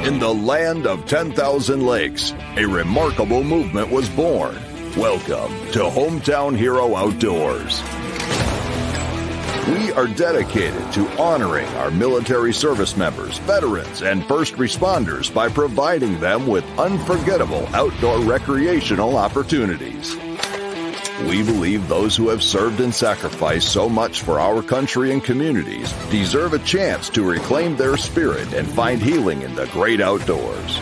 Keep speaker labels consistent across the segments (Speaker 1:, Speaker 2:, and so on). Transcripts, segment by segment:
Speaker 1: In the land of 10,000 lakes, a remarkable movement was born. Welcome to Hometown Hero Outdoors. We are dedicated to honoring our military service members, veterans, and first responders by providing them with unforgettable outdoor recreational opportunities. We believe those who have served and sacrificed so much for our country and communities deserve a chance to reclaim their spirit and find healing in the great outdoors.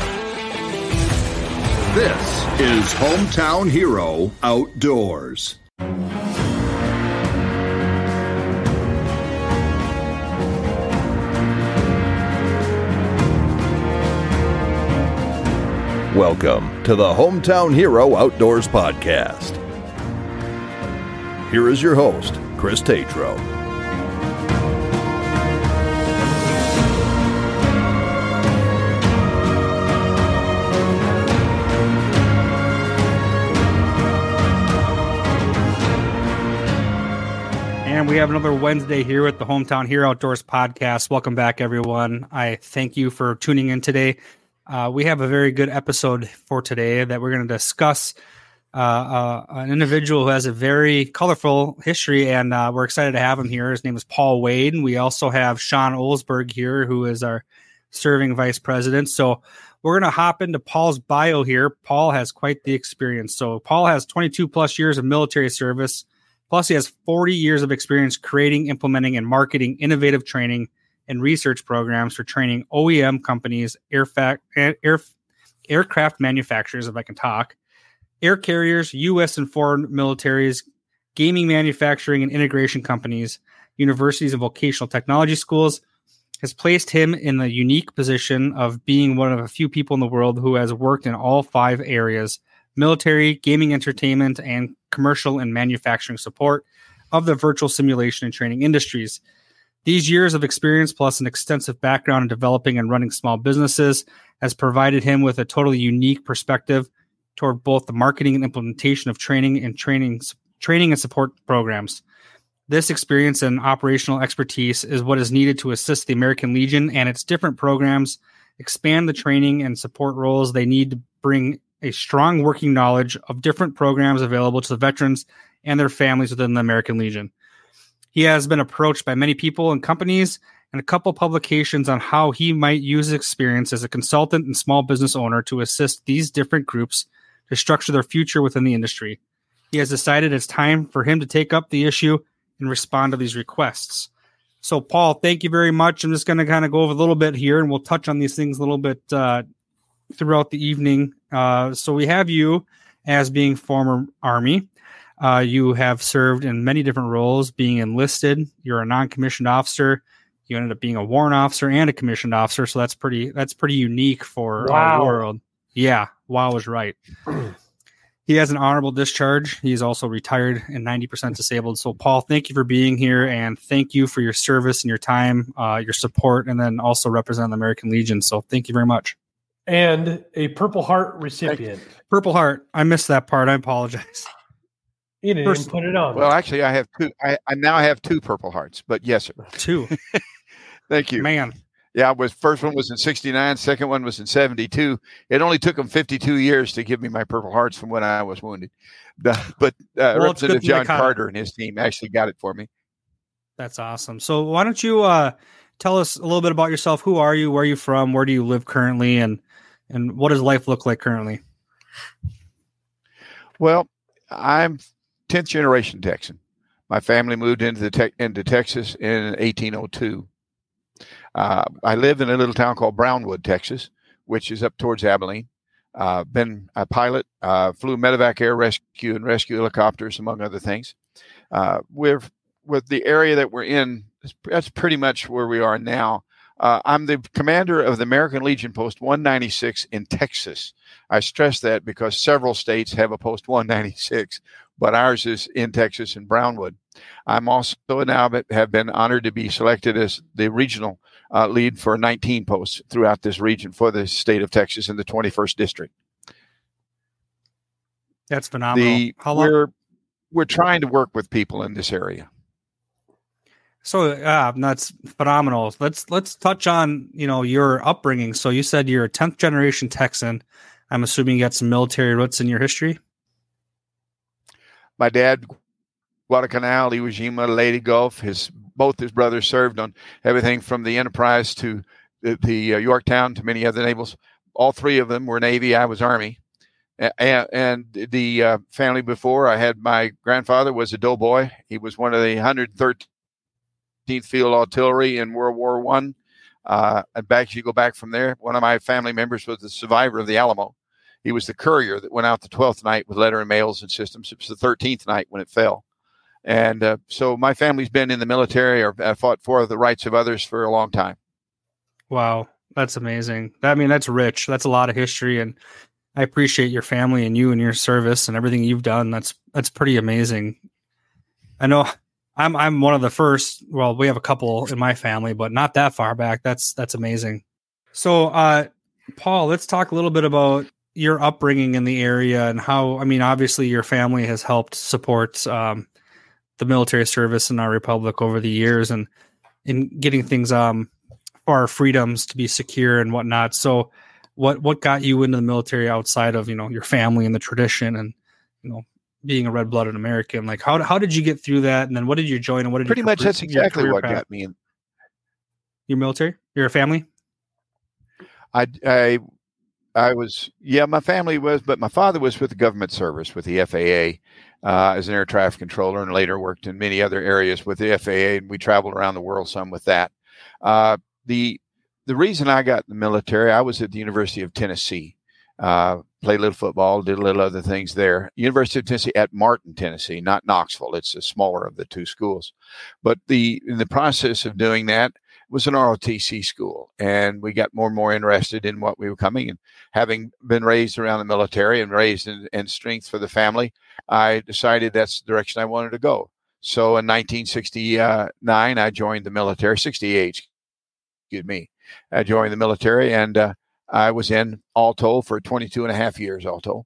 Speaker 1: This is Hometown Hero Outdoors. Welcome to the Hometown Hero Outdoors podcast. Here is your host, Chris Tatro.
Speaker 2: And we have another Wednesday here with the Hometown Hero Outdoors podcast. Welcome back, everyone. I thank you for tuning in today. We have a very good episode for today that we're going to discuss an individual who has a very colorful history, and we're excited to have him here. His name is Paul Wade, and we also have Sean Olsberg here, who is our serving vice president. So we're going to hop into Paul's bio here. Paul has quite the experience. So Paul has 22 plus years of military service, plus he has 40 years of experience creating, implementing, and marketing innovative training and research programs for training OEM companies, aircraft manufacturers, if I can talk, air carriers, U.S. and foreign militaries, gaming manufacturing and integration companies, universities and vocational technology schools, has placed him in the unique position of being one of a few people in the world who has worked in all 5 areas: military, gaming, entertainment, and commercial and manufacturing support of the virtual simulation and training industries. These years of experience, plus an extensive background in developing and running small businesses, has provided him with a totally unique perspective toward both the marketing and implementation of training and support programs. This experience and operational expertise is what is needed to assist the American Legion and its different programs expand the training and support roles they need to bring a strong working knowledge of different programs available to the veterans and their families within the American Legion. He has been approached by many people and companies and a couple publications on how he might use his experience as a consultant and small business owner to assist these different groups to structure their future within the industry. He has decided it's time for him to take up the issue and respond to these requests. So, Paul, thank you very much. I'm just going to kind of go over a little bit here, and we'll touch on these things a little bit throughout the evening. So we have you as being former Army. You have served in many different roles, being enlisted. You're a non-commissioned officer. You ended up being a warrant officer and a commissioned officer. So that's pretty unique for our world. Yeah. Wow is right. He has an honorable discharge. He's also retired and 90% disabled. So Paul, thank you for being here, and thank you for your service and your time, your support, and then also represent the American Legion. So thank you very much.
Speaker 3: And a Purple Heart recipient.
Speaker 2: Purple Heart. I missed that part. I apologize.
Speaker 3: You didn't even put it on.
Speaker 4: Well, actually, I have 2. I now have 2 Purple Hearts, but yes, sir.
Speaker 2: 2.
Speaker 4: Thank you,
Speaker 2: man.
Speaker 4: Yeah, first one was in '69. Second one was in '72. It only took them 52 years to give me my Purple Hearts from when I was wounded. But Representative John Carter and his team actually got it for me.
Speaker 2: That's awesome. So why don't you tell us a little bit about yourself? Who are you? Where are you from? Where do you live currently? And what does life look like currently?
Speaker 4: Well, I'm 10th generation Texan. My family moved into Texas in 1802. I live in a little town called Brownwood, Texas, which is up towards Abilene. Been a pilot, flew medevac air rescue and rescue helicopters, among other things. With the area that we're in, that's pretty much where we are now. I'm the commander of the American Legion Post 196 in Texas. I stress that because several states have a Post 196, but ours is in Texas in Brownwood. I'm also now have been honored to be selected as the regional lead for 19 posts throughout this region for the state of Texas in the 21st district.
Speaker 2: That's phenomenal. How long?
Speaker 4: We're trying to work with people in this area.
Speaker 2: So that's phenomenal. Let's touch on, your upbringing. So you said you're a 10th generation Texan. I'm assuming you got some military roots in your history.
Speaker 4: My dad, Guadalcanal, Iwo Jima, Leyte Gulf. Both his brothers served on everything from the Enterprise to the Yorktown to many other navals. All three of them were Navy. I was Army. And the family before, I had my grandfather was a doughboy. He was one of the 113th Field Artillery in World War I. You go back from there. One of my family members was the survivor of the Alamo. He was the courier that went out the 12th night with letter and mails and systems. It was the 13th night when it fell. And so my family's been in the military or fought for the rights of others for a long time.
Speaker 2: Wow, that's amazing. That's rich. That's a lot of history, and I appreciate your family and you and your service and everything you've done. That's pretty amazing. I know I'm one of the first. Well, we have a couple in my family, but not that far back. That's amazing. So, Paul, let's talk a little bit about your upbringing in the area and how. Obviously, your family has helped support the military service in our republic over the years, and in getting things for our freedoms to be secure and whatnot. So, what got you into the military outside of your family and the tradition and being a red-blooded American? Like how did you get through that? And then what did you join? And what did
Speaker 4: pretty much that's exactly what got me in.
Speaker 2: Your military? Your family?
Speaker 4: I was, my family was, but my father was with the government service with the FAA as an air traffic controller, and later worked in many other areas with the FAA. And we traveled around the world some with that. The reason I got in the military, I was at the University of Tennessee. Played a little football, did a little other things there. University of Tennessee at Martin, Tennessee, not Knoxville. It's the smaller of the two schools. But in the process of doing that, it was an ROTC school. And we got more and more interested in what we were coming. And having been raised around the military and raised in strength for the family, I decided that's the direction I wanted to go. So in 1969, I joined the military, 68, excuse me. I joined the military, and I was in all told for 22 and a half years all told.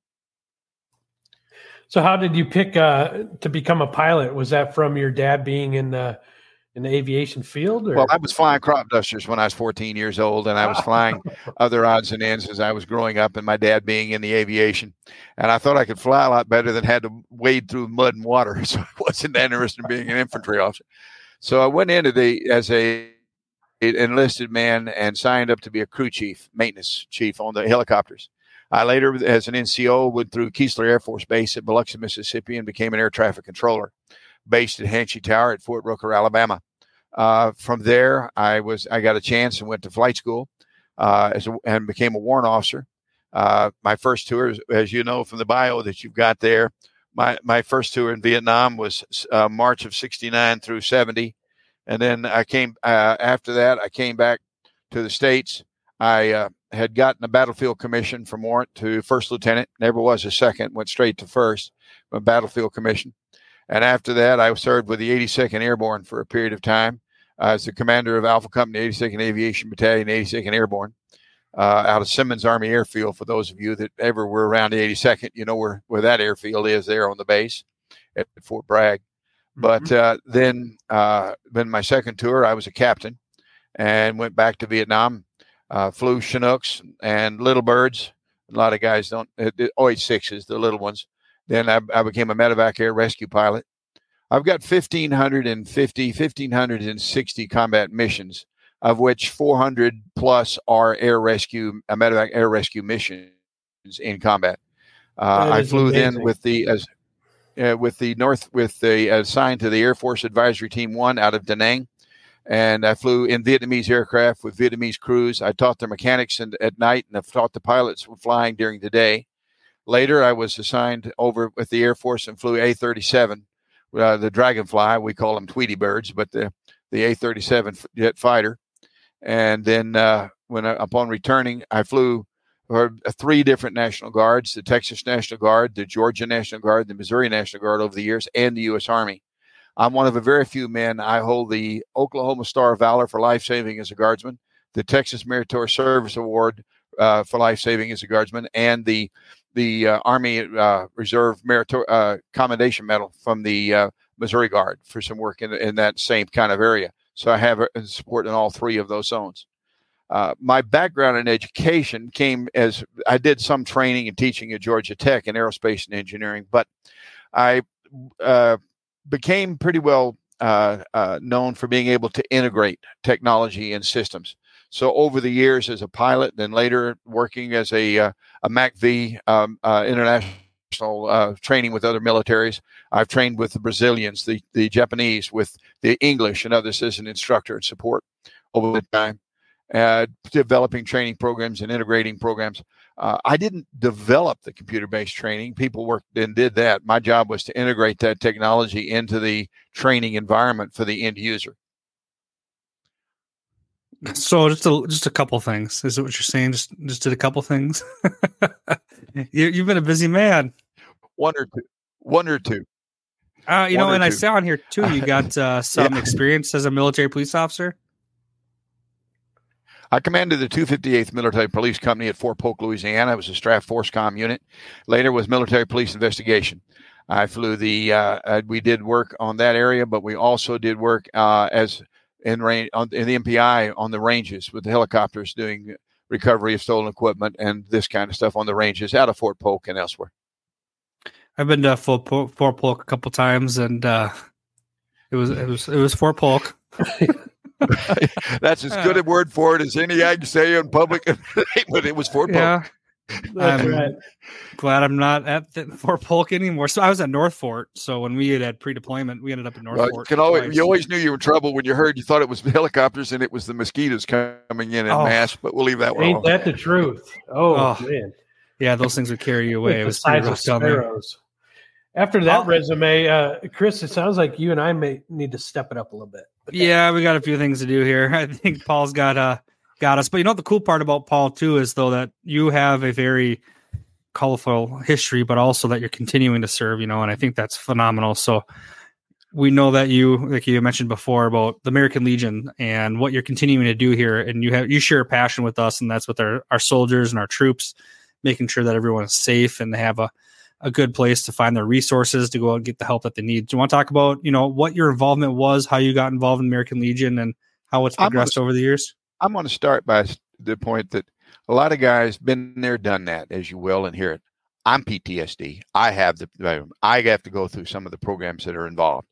Speaker 3: So how did you pick to become a pilot? Was that from your dad being in the aviation field? Or?
Speaker 4: Well, I was flying crop dusters when I was 14 years old, and I was flying other odds and ends as I was growing up, and my dad being in the aviation. And I thought I could fly a lot better than had to wade through mud and water. So I wasn't that interested in being an infantry officer. So I went into as a enlisted man and signed up to be a crew chief, maintenance chief on the helicopters. I later, as an NCO, went through Keesler Air Force Base at Biloxi, Mississippi, and became an air traffic controller based at Hanchy Tower at Fort Rooker, Alabama. From there, I got a chance and went to flight school and became a warrant officer. My first tour, as you know from the bio that you've got there, my first tour in Vietnam was March of 69 through 70. And then I came after that. I came back to the States. I had gotten a battlefield commission from warrant to first lieutenant. Never was a second. Went straight to first, a battlefield commission. And after that, I served with the 82nd Airborne for a period of time as the commander of Alpha Company, 82nd Aviation Battalion, 82nd Airborne, out of Simmons Army Airfield. For those of you that ever were around the 82nd, you know where that airfield is there on the base at Fort Bragg. But then my second tour, I was a captain and went back to Vietnam, flew Chinooks and Little Birds. A lot of guys don't, OH-6s, the little ones. Then I became a medevac air rescue pilot. I've got 1,560 combat missions, of which 400 plus are medevac air rescue missions in combat. I flew then with assigned to the Air Force Advisory Team 1 out of Da Nang. And I flew in Vietnamese aircraft with Vietnamese crews. I taught their mechanics at night, and I've taught the pilots flying during the day. Later, I was assigned over with the Air Force and flew A-37, the Dragonfly. We call them Tweety birds, but the A-37 jet fighter. And then upon returning, I flew for 3 different National Guards, the Texas National Guard, the Georgia National Guard, the Missouri National Guard over the years, and the U.S. Army. I'm one of a very few men. I hold the Oklahoma Star of Valor for life-saving as a guardsman, the Texas Meritorious Service Award for life-saving as a guardsman, and the Army Reserve Commendation Medal from the Missouri Guard for some work in that same kind of area. So I have support in all three of those zones. My background in education came as I did some training and teaching at Georgia Tech in aerospace and engineering, but I became pretty well known for being able to integrate technology and systems. So over the years as a pilot, then later working as a MACV international training with other militaries, I've trained with the Brazilians, the Japanese, with the English and others as an instructor and support over the time. Developing training programs and integrating programs. I didn't develop the computer-based training. People worked and did that. My job was to integrate that technology into the training environment for the end user.
Speaker 2: So just a couple things. Is it what you're saying? Just did a couple things. You've been a busy man.
Speaker 4: One or two.
Speaker 2: I saw on here too. You got some experience as a military police officer.
Speaker 4: I commanded the 258th Military Police Company at Fort Polk, Louisiana. It was a Straff Force Com unit. Later was Military Police Investigation. I flew we did work on that area, but we also did work as in the MPI on the ranges with the helicopters doing recovery of stolen equipment and this kind of stuff on the ranges out of Fort Polk and elsewhere.
Speaker 2: I've been to Fort Polk a couple times, and it was Fort Polk.
Speaker 4: That's as good a word for it as any I can say in public, but it was Fort Polk.
Speaker 2: Yeah,
Speaker 3: That's right.
Speaker 2: Glad I'm not at Fort Polk anymore. So I was at North Fort. So when we had pre-deployment, we ended up in North Fort.
Speaker 4: You always knew you were in trouble when you thought it was helicopters and it was the mosquitoes coming in mass. But we'll leave that one.
Speaker 3: Ain't that the truth? Oh man,
Speaker 2: yeah, those things would carry you away. It was pretty rough down there.
Speaker 3: After that resume, Chris, it sounds like you and I may need to step it up a little bit.
Speaker 2: Yeah, we got a few things to do here. I think Paul's got us. But the cool part about Paul too is though that you have a very colorful history, but also that you're continuing to serve. And I think that's phenomenal. So we know that you, like you mentioned before, about the American Legion and what you're continuing to do here, and you share a passion with us, and that's with our soldiers and our troops, making sure that everyone is safe and they have a good place to find their resources to go out and get the help that they need. Do you want to talk about, what your involvement was, how you got involved in American Legion and how it's progressed over the years?
Speaker 4: I'm going to start by the point that a lot of guys been there, done that, as you will, and hear it. I'm PTSD. I have to go through some of the programs that are involved.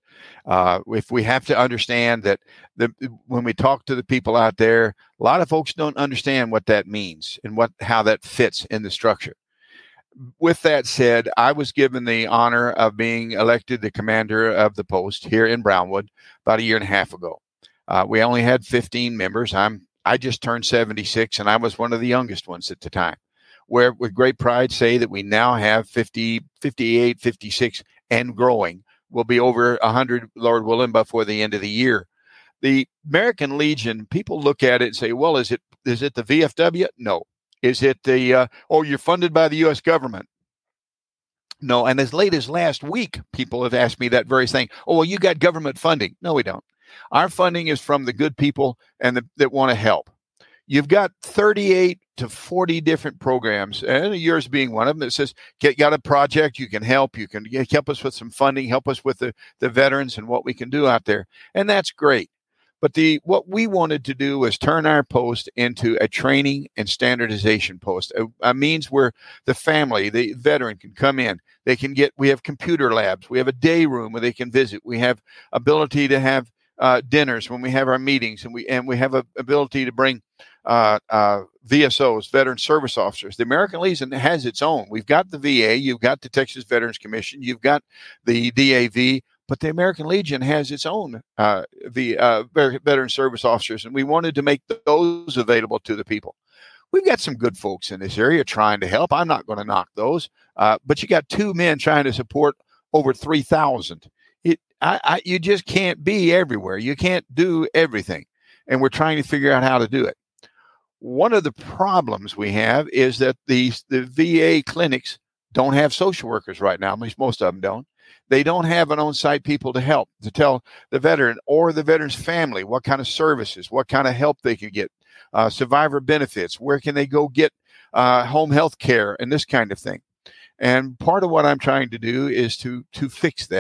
Speaker 4: If we have to understand that when we talk to the people out there, a lot of folks don't understand what that means and how that fits in the structure. With that said, I was given the honor of being elected the commander of the post here in Brownwood about a year and a half ago. We only had 15 members. I just turned 76, and I was one of the youngest ones at the time. Where with great pride say that we now have 50, 58, 56, and growing. We'll be over 100, Lord willing, before the end of the year. The American Legion, people look at it and say, well, is it the VFW? No. Is it you're funded by the U.S. government? No. And as late as last week, people have asked me that very thing. Oh, well, you got government funding. No, we don't. Our funding is from the good people and that want to help. You've got 38 to 40 different programs, and yours being one of them, that says, got a project, you can help. You can help us with some funding, help us with the veterans and what we can do out there. And that's great. But what we wanted to do was turn our post into a training and standardization post, a means where the family, the veteran can come in. We have computer labs. We have a day room where they can visit. We have ability to have dinners when we have our meetings, and we have a ability to bring VSOs, Veteran Service Officers. The American Legion has its own. We've got the VA, you've got the Texas Veterans Commission, you've got the DAV, but the American Legion has its own Veteran Service Officers, and we wanted to make those available to the people. We've got some good folks in this area trying to help. I'm not going to knock those, but you got two men trying to support over 3,000. You just can't be everywhere. You can't do everything, and we're trying to figure out how to do it. One of the problems we have is that the VA clinics don't have social workers right now. At least most of them don't. They don't have an on-site people to help, to tell the veteran or the veteran's family what kind of services, what kind of help they can get, survivor benefits, where can they go get home health care, and this kind of thing. And part of what I'm trying to do is to fix that.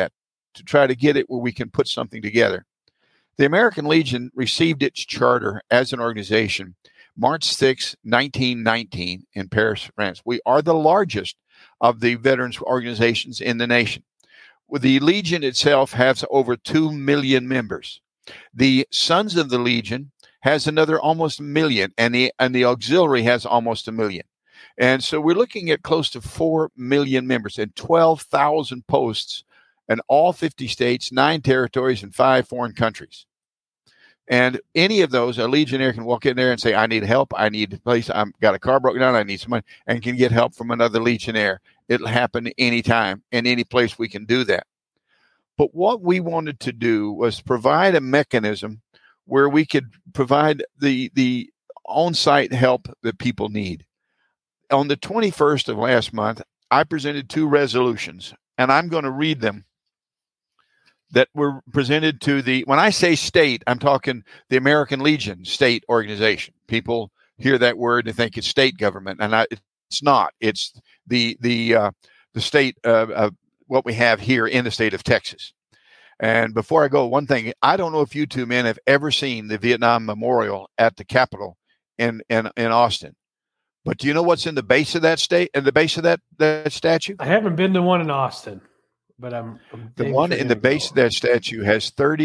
Speaker 4: to try to get it where we can put something together. The American Legion received its charter as an organization March 6, 1919 in Paris, France. We are the largest of the veterans organizations in the nation. The Legion itself has over 2 million members. The Sons of the Legion has another almost 1 million, and the auxiliary has almost 1 million. And so we're looking at close to 4 million members and 12,000 posts in all 50 states, 9 territories, and 5 foreign countries. And any of those, a Legionnaire can walk in there and say, I need help. I need a place. I've got a car broken down. I need some money, and can get help from another Legionnaire. It'll happen anytime and any place we can do that. But what we wanted to do was provide a mechanism where we could provide the on-site help that people need. On the 21st of last month, I presented 2 resolutions, and I'm going to read them, that were presented to when I say state, I'm talking the American Legion state organization. People hear that word and think it's state government, and it's not. It's the state of what we have here in the state of Texas. And before I go, one thing, I don't know if you 2 men have ever seen the Vietnam Memorial at the Capitol in Austin. But do you know what's in the base of that that statue?
Speaker 3: I haven't been to one in Austin, but I'm
Speaker 4: the one in the base of that statue has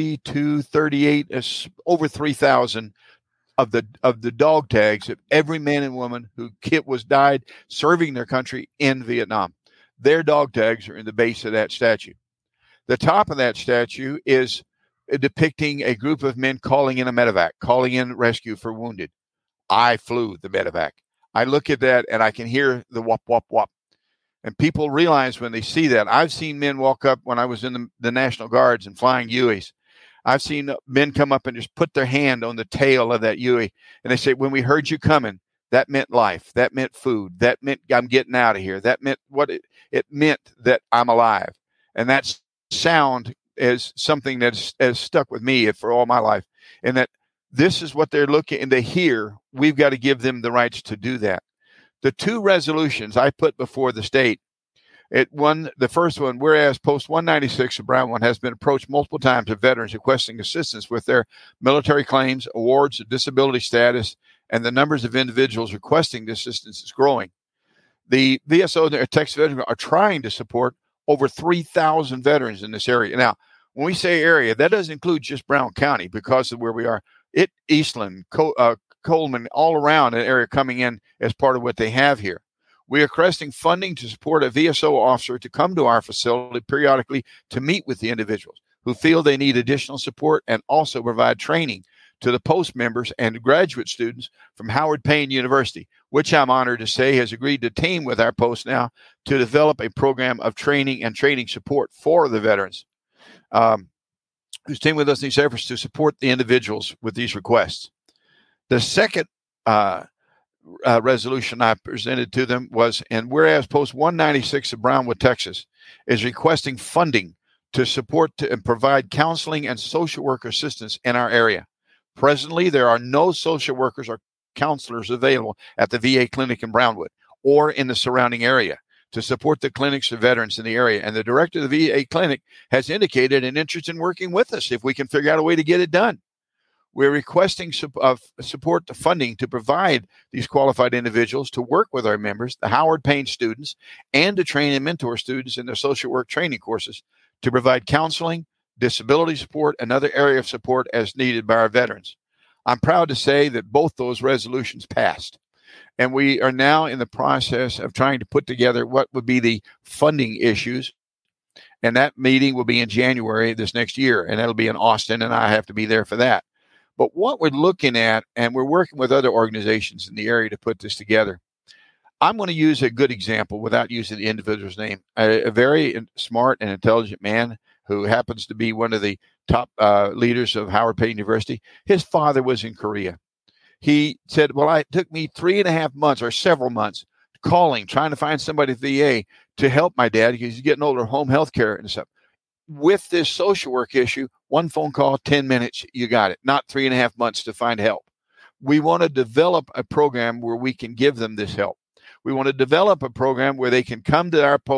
Speaker 4: 38, over 3,000 of the dog tags of every man and woman who died serving their country in Vietnam. Their dog tags are in the base of that statue. The top of that statue is depicting a group of men calling in a medevac, calling in rescue for wounded. I flew the medevac. I look at that and I can hear the whop, whop, whop. And people realize when they see that. I've seen men walk up when I was in the National Guards and flying Hueys. I've seen men come up and just put their hand on the tail of that Huey. And they say, when we heard you coming, that meant life. That meant food. That meant I'm getting out of here. That meant what it meant that I'm alive. And that sound is something that has stuck with me for all my life. And that this is what they're looking and they hear. We've got to give them the rights to do that. The 2 resolutions I put before the state, the first one, whereas Post 196 of Brownwood has been approached multiple times of veterans requesting assistance with their military claims, awards, disability status, and the numbers of individuals requesting the assistance is growing. The VSO and Texas Veterans are trying to support over 3,000 veterans in this area. Now, when we say area, that doesn't include just Brown County because of where we are. Eastland, Coleman, all around an area coming in as part of what they have here. We are requesting funding to support a VSO officer to come to our facility periodically to meet with the individuals who feel they need additional support, and also provide training to the post members and graduate students from Howard Payne University, which I'm honored to say has agreed to team with our post now to develop a program of training and training support for the veterans. Who's teamed with us in these efforts to support the individuals with these requests. The second resolution I presented to them was, and whereas Post 196 of Brownwood, Texas, is requesting funding to support and provide counseling and social worker assistance in our area. Presently, there are no social workers or counselors available at the VA clinic in Brownwood or in the surrounding area to support the clinics of veterans in the area. And the director of the VA clinic has indicated an interest in working with us if we can figure out a way to get it done. We're requesting support funding to provide these qualified individuals to work with our members, the Howard Payne students, and to train and mentor students in their social work training courses to provide counseling, disability support, and other area of support as needed by our veterans. I'm proud to say that both those resolutions passed. And we are now in the process of trying to put together what would be the funding issues. And that meeting will be in January this next year. And that'll be in Austin, and I have to be there for that. But what we're looking at, and we're working with other organizations in the area to put this together. I'm going to use a good example without using the individual's name. A very smart and intelligent man who happens to be one of the top leaders of Howard Payne University. His father was in Korea. He said, well, it took me 3.5 months or several months trying to find somebody at the VA to help my dad because he's getting older, home health care and stuff. With this social work issue, one phone call, 10 minutes, you got it. Not 3.5 months to find help. We want to develop a program where we can give them this help. We want to develop a program where they can come to our post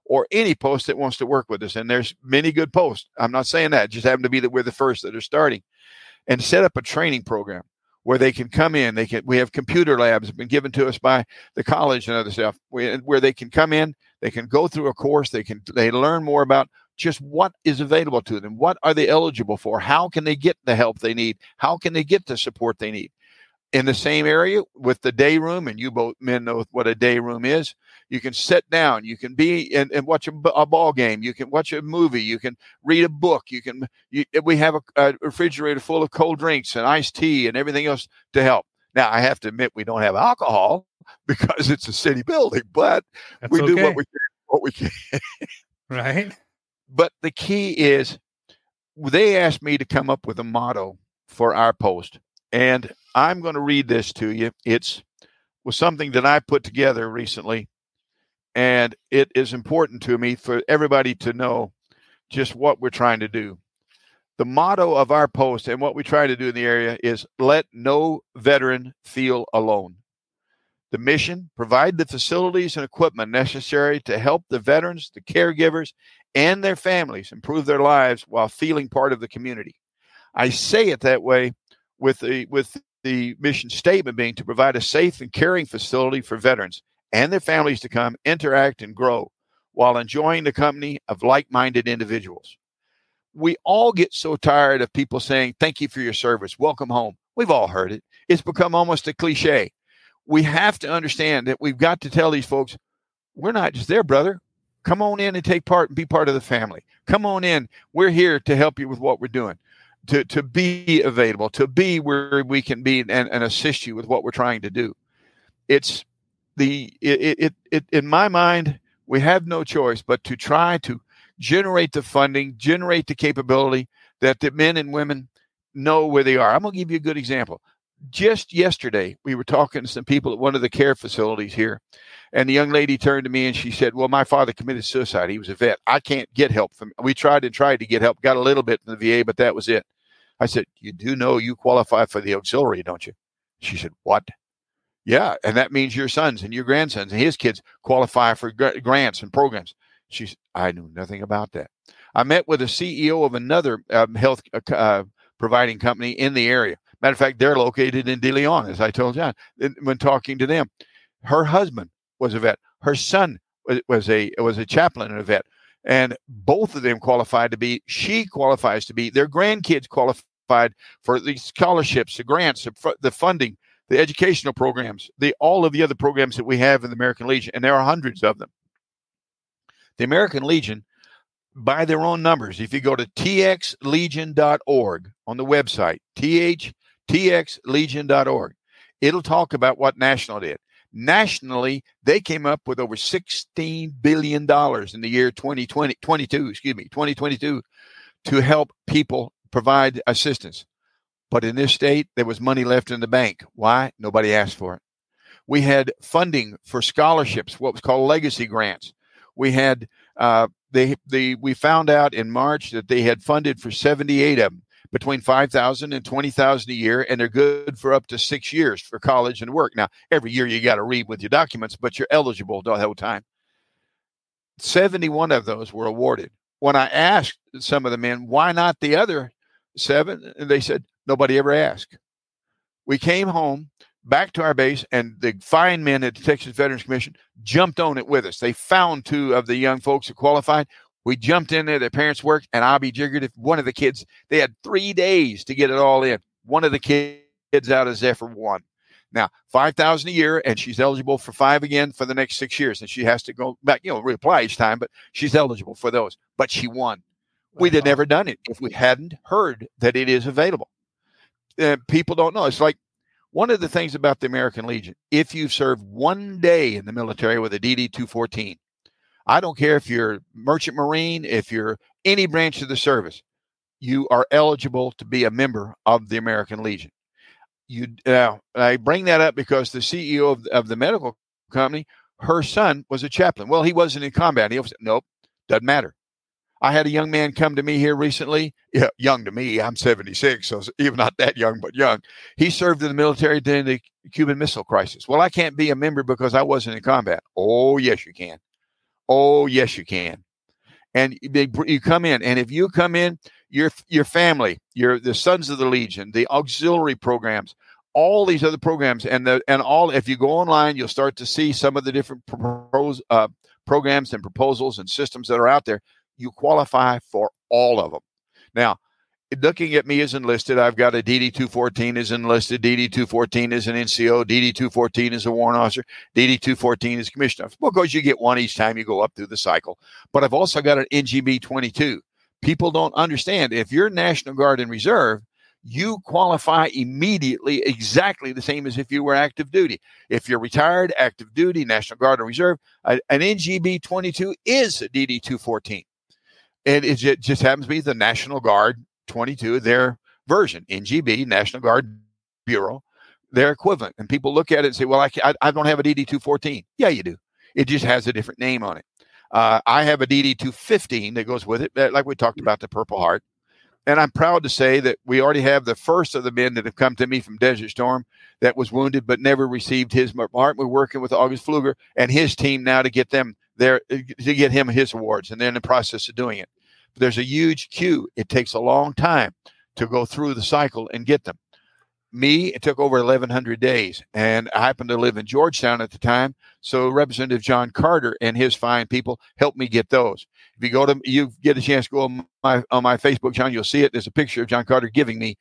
Speaker 4: or any post that wants to work with us. And there's many good posts. I'm not saying that. It just happen to be that we're the first that are starting. And set up a training program where they can come in. We have computer labs that have been given to us by the college and other stuff where they can come in, they can go through a course, they learn more about just what is available to them. What are they eligible for? How can they get the help they need? How can they get the support they need? In the same area with the day room, and you both men know what a day room is. You can sit down, you can be and watch a ball game, you can watch a movie, you can read a book, we have a refrigerator full of cold drinks and iced tea and everything else to help. Now, I have to admit we don't have alcohol because it's a city building, but we do what we can.
Speaker 2: Right.
Speaker 4: But the key is they asked me to come up with a motto for our post. And I'm going to read this to you. It was something that I put together recently, and it is important to me for everybody to know just what we're trying to do. The motto of our post and what we try to do in the area is let no veteran feel alone. The mission, provide the facilities and equipment necessary to help the veterans, the caregivers, and their families improve their lives while feeling part of the community. I say it that way with the mission statement being to provide a safe and caring facility for veterans and their families to come, interact, and grow while enjoying the company of like-minded individuals. We all get so tired of people saying, thank you for your service, welcome home. We've all heard it. It's become almost a cliche. We have to understand that we've got to tell these folks, we're not just there, brother. Come on in and take part and be part of the family. Come on in. We're here to help you with what we're doing. To be available, to be where we can be and assist you with what we're trying to do. It's in my mind, we have no choice but to try to generate the funding, generate the capability that the men and women know where they are. I'm going to give you a good example. Just yesterday, we were talking to some people at one of the care facilities here, and the young lady turned to me and she said, well, my father committed suicide. He was a vet. I can't get help from him. We tried to get help, got a little bit from the VA, but that was it. I said, you do know you qualify for the auxiliary, don't you? She said, what? Yeah, and that means your sons and your grandsons and his kids qualify for grants and programs. She said, I knew nothing about that. I met with the CEO of another health providing company in the area. Matter of fact, they're located in De Leon, as I told John. When talking to them, her husband was a vet. Her son was a chaplain and a vet. And both of them qualified to be, she qualifies to be, their grandkids qualified for the scholarships, the grants, the funding, the educational programs, all of the other programs that we have in the American Legion. And there are hundreds of them. The American Legion, by their own numbers, if you go to txlegion.org on the website, txlegion.org, it'll talk about what National did. Nationally, they came up with over $16 billion in the year 2022 to help people provide assistance. But in this state, there was money left in the bank. Why? Nobody asked for it. We had funding for scholarships, what was called legacy grants. We had we found out in March that they had funded for 78 of them, between $5,000 and $20,000 a year, and they're good for up to 6 years for college and work. Now, every year you got to read with your documents, but you're eligible the whole time. 71 of those were awarded. When I asked some of the men, why not the other 7? And they said, nobody ever asked. We came home, back to our base, and the fine men at the Texas Veterans Commission jumped on it with us. They found 2 of the young folks that qualified. We jumped in there. Their parents worked, and I'll be jiggered if one of the kids, they had 3 days to get it all in. One of the kids out of Zephyr won. Now, $5,000 a year, and she's eligible for 5 again for the next 6 years. And she has to go back, reapply each time, but she's eligible for those. But she won. We'd have never done it if we hadn't heard that it is available. People don't know. It's like one of the things about the American Legion, if you've served 1 day in the military with a DD-214, I don't care if you're Merchant Marine, if you're any branch of the service, you are eligible to be a member of the American Legion. I bring that up because the CEO of the medical company, her son was a chaplain. Well, he wasn't in combat. He was, nope, doesn't matter. I had a young man come to me here recently. Yeah, young to me. I'm 76, so even not that young, but young. He served in the military during the Cuban Missile Crisis. Well, I can't be a member because I wasn't in combat. Oh, yes, you can. Oh, yes, you can. And you come in, and if you come in, your family, the Sons of the Legion, the auxiliary programs, all these other programs, if you go online, you'll start to see some of the different programs and proposals and systems that are out there. You qualify for all of them. Now, looking at me as enlisted, I've got a DD-214 is enlisted, DD-214 is an NCO, DD-214 is a warrant officer, DD-214 is commissioned officer. Well, because you get one each time you go up through the cycle. But I've also got an NGB-22. People don't understand. If you're National Guard and Reserve, you qualify immediately exactly the same as if you were active duty. If you're retired, active duty, National Guard and Reserve, an NGB-22 is a DD-214. And it just happens to be the National Guard 22, their version, NGB, National Guard Bureau, their equivalent. And people look at it and say, well, I don't have a DD-214. Yeah, you do. It just has a different name on it. I have a DD-215 that goes with it, like we talked about, the Purple Heart. And I'm proud to say that we already have the first of the men that have come to me from Desert Storm that was wounded but never received his Purple Heart. We're working with August Pfluger and his team now to get them there, to get him his awards, and they're in the process of doing it. But there's a huge queue. It takes a long time to go through the cycle and get them. It took over 1,100 days, and I happened to live in Georgetown at the time, so Representative John Carter and his fine people helped me get those. If you get a chance to go on my Facebook, John, you'll see it. There's a picture of John Carter giving me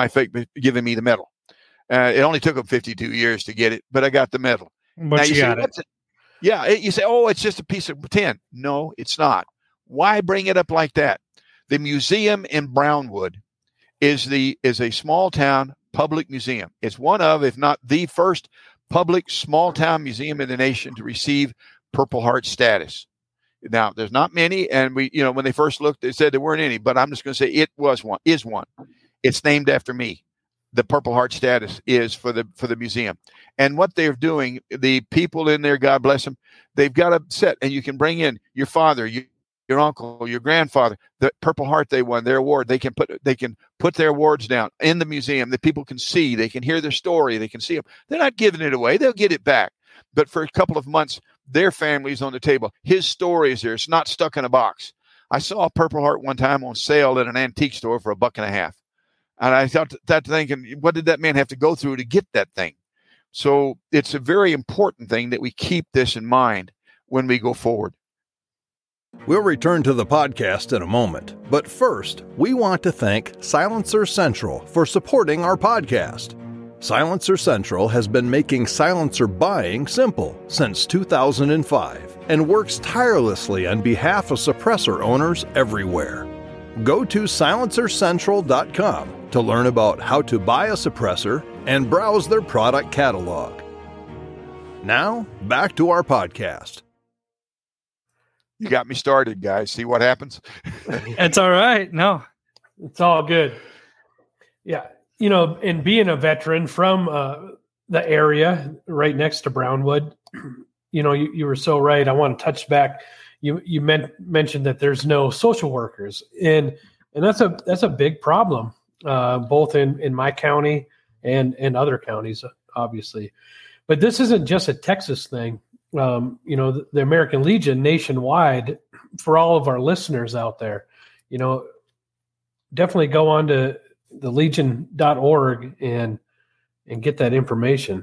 Speaker 4: the medal. It only took him 52 years to get it, but I got the medal.
Speaker 2: But you got it.
Speaker 4: Yeah, you say, oh, it's just a piece of tin. No, it's not. Why bring it up like that? The museum in Brownwood is a small town public museum. It's one of, if not the first public small town museum in the nation to receive Purple Heart status. Now, there's not many, and when they first looked, they said there weren't any, but I'm just going to say is one. It's named after me. The Purple Heart status is for the museum. And what they're doing, the people in there, God bless them, they've got a set, and you can bring in your father, your uncle, your grandfather, the Purple Heart they won, their award. They can put their awards down in the museum that people can see. They can hear their story. They can see them. They're not giving it away. They'll get it back. But for a couple of months, their family's on the table. His story is there. It's not stuck in a box. I saw a Purple Heart one time on sale at an antique store for $1.50. And I thought thinking, what did that man have to go through to get that thing? So it's a very important thing that we keep this in mind when we go forward.
Speaker 1: We'll return to the podcast in a moment, but first, we want to thank Silencer Central for supporting our podcast. Silencer Central has been making silencer buying simple since 2005 and works tirelessly on behalf of suppressor owners everywhere. Go to silencercentral.com to learn about how to buy a suppressor and browse their product catalog. Now, back to our podcast.
Speaker 4: You got me started, guys. See what happens?
Speaker 2: It's all right. No,
Speaker 3: it's all good. Yeah. And being a veteran from the area right next to Brownwood, you were so right. I want to touch back. You mentioned that there's no social workers, and that's a big problem, both in my county and other counties, obviously. But this isn't just a Texas thing. The American Legion nationwide, for all of our listeners out there, definitely go on to the legion.org and get that information.